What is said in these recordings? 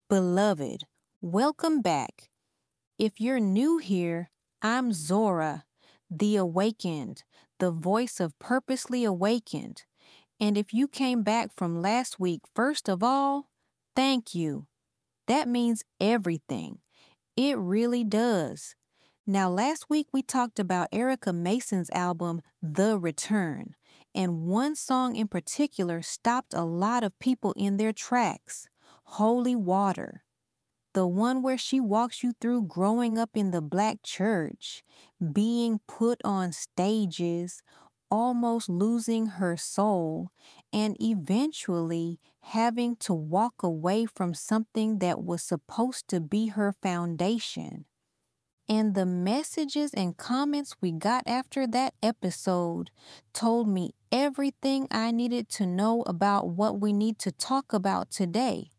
Beloved, welcome back. If you're new here, I'm Zora, the awakened, the voice of purposely awakened. And if you came back from last week, first of all, thank you. That means everything. It really does. Now, last week we talked about Erica Mason's album, The Return, and one song in particular stopped a lot of people in their tracks, Holy Water. The one where she walks you through growing up in the black church, being put on stages, almost losing her soul, and eventually having to walk away from something that was supposed to be her foundation. And the messages and comments we got after that episode told me everything I needed to know about what we need to talk about today.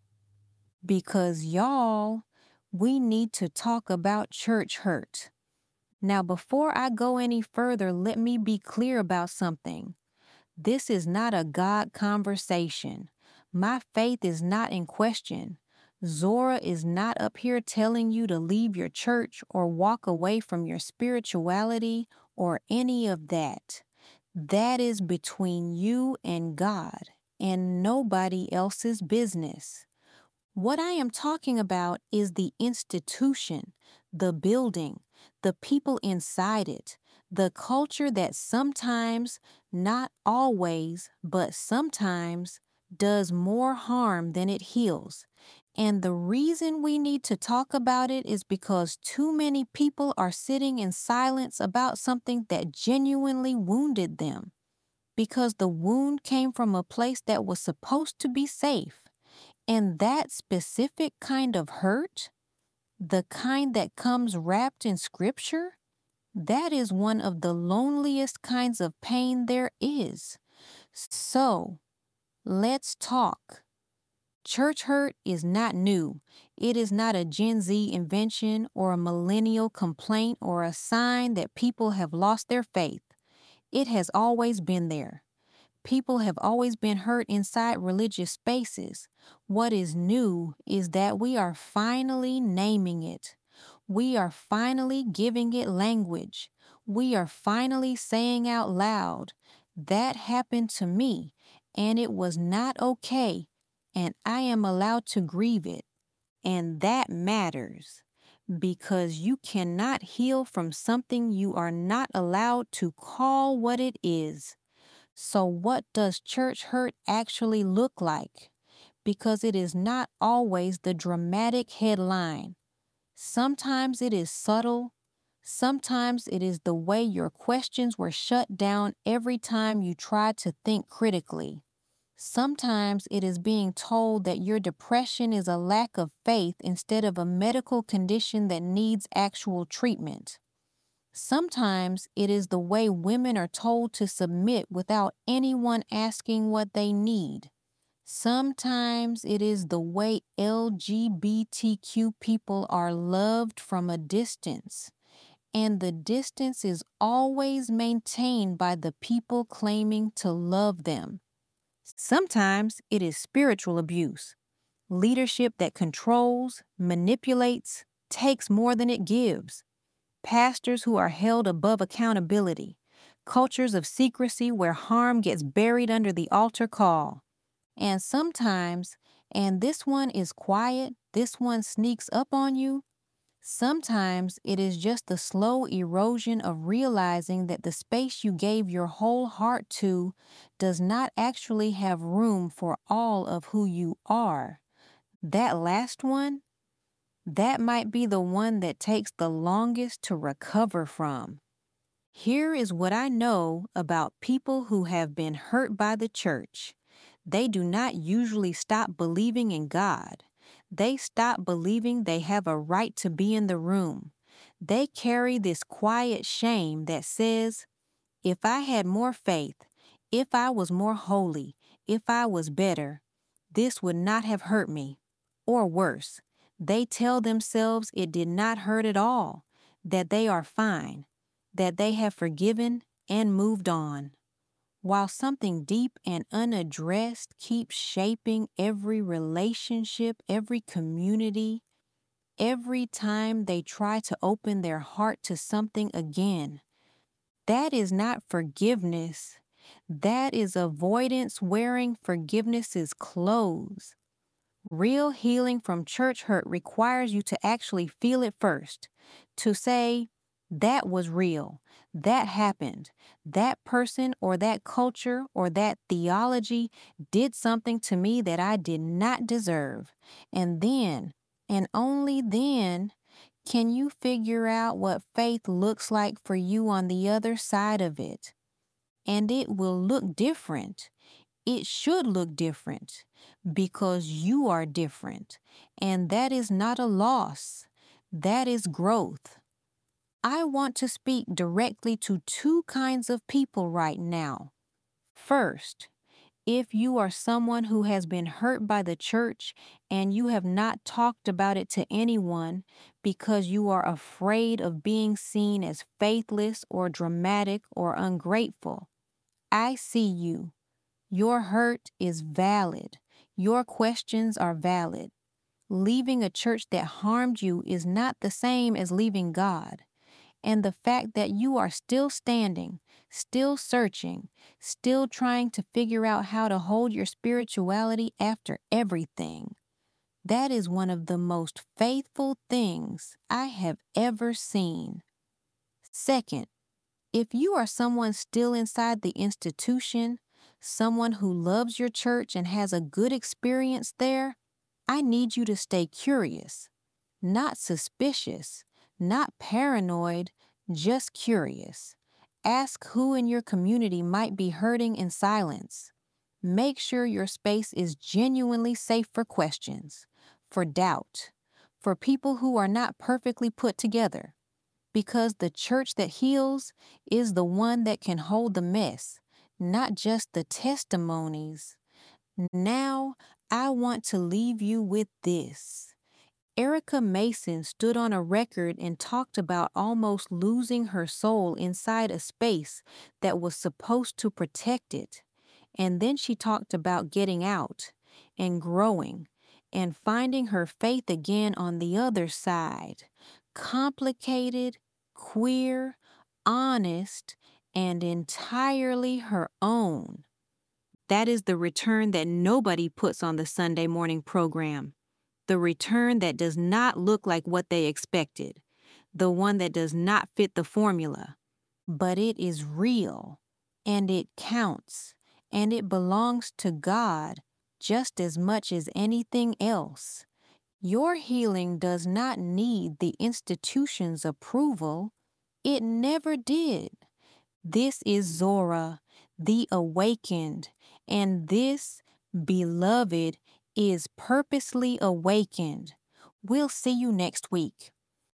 Because y'all, we need to talk about church hurt. Now, before I go any further, let me be clear about something. This is not a God conversation. My faith is not in question. Zora is not up here telling you to leave your church or walk away from your spirituality or any of that. That is between you and God and nobody else's business. What I am talking about is the institution, the building, the people inside it, the culture that sometimes, not always, but sometimes, does more harm than it heals. And the reason we need to talk about it is because too many people are sitting in silence about something that genuinely wounded them. Because the wound came from a place that was supposed to be safe. And that specific kind of hurt, the kind that comes wrapped in scripture, that is one of the loneliest kinds of pain there is. So, let's talk. Church hurt is not new. It is not a Gen Z invention or a millennial complaint or a sign that people have lost their faith. It has always been there. People have always been hurt inside religious spaces. What is new is that we are finally naming it. We are finally giving it language. We are finally saying out loud, that happened to me, and it was not okay, and I am allowed to grieve it. And that matters, because you cannot heal from something you are not allowed to call what it is. So what does church hurt actually look like? Because it is not always the dramatic headline. Sometimes it is subtle. Sometimes it is the way your questions were shut down every time you tried to think critically. Sometimes it is being told that your depression is a lack of faith instead of a medical condition that needs actual treatment. Sometimes it is the way women are told to submit without anyone asking what they need. Sometimes it is the way LGBTQ people are loved from a distance. And the distance is always maintained by the people claiming to love them. Sometimes it is spiritual abuse, leadership that controls, manipulates, takes more than it gives. Pastors who are held above accountability, cultures of secrecy where harm gets buried under the altar call. And sometimes, and this one is quiet, this one sneaks up on you, sometimes it is just the slow erosion of realizing that the space you gave your whole heart to does not actually have room for all of who you are. That last one, that might be the one that takes the longest to recover from. Here is what I know about people who have been hurt by the church. They do not usually stop believing in God. They stop believing they have a right to be in the room. They carry this quiet shame that says, if I had more faith, if I was more holy, if I was better, this would not have hurt me. Or worse, they tell themselves it did not hurt at all, that they are fine, that they have forgiven and moved on. while something deep and unaddressed keeps shaping every relationship, every community, every time they try to open their heart to something again. That is not forgiveness. That is avoidance wearing forgiveness's clothes. Real healing from church hurt requires you to actually feel it first, to say, that was real, that happened, that person or that culture or that theology did something to me that I did not deserve. And then, and only then, can you figure out what faith looks like for you on the other side of it? And it will look different. It should look different because you are different. And that is not a loss. That is growth. I want to speak directly to two kinds of people right now. First, if you are someone who has been hurt by the church and you have not talked about it to anyone because you are afraid of being seen as faithless or dramatic or ungrateful, I see you. Your hurt is valid. Your questions are valid. Leaving a church that harmed you is not the same as leaving God. And the fact that you are still standing, still searching, still trying to figure out how to hold your spirituality after everything, that is one of the most faithful things I have ever seen. Second, if you are someone still inside the institution, someone who loves your church and has a good experience there, I need you to stay curious, not suspicious, not paranoid, just curious. Ask who in your community might be hurting in silence. Make sure your space is genuinely safe for questions, for doubt, for people who are not perfectly put together. Because the church that heals is the one that can hold the mess, not just the testimonies. Now, I want to leave you with this. Erica Mason stood on a record and talked about almost losing her soul inside a space that was supposed to protect it. And then she talked about getting out and growing and finding her faith again on the other side. Complicated, queer, honest, and entirely her own. That is the return that nobody puts on the Sunday morning program. The return that does not look like what they expected. The one that does not fit the formula. But it is real, and it counts, and it belongs to God just as much as anything else. Your healing does not need the institution's approval. It never did. This is Zora, the awakened, and this, beloved, is purposely awakened. We'll see you next week.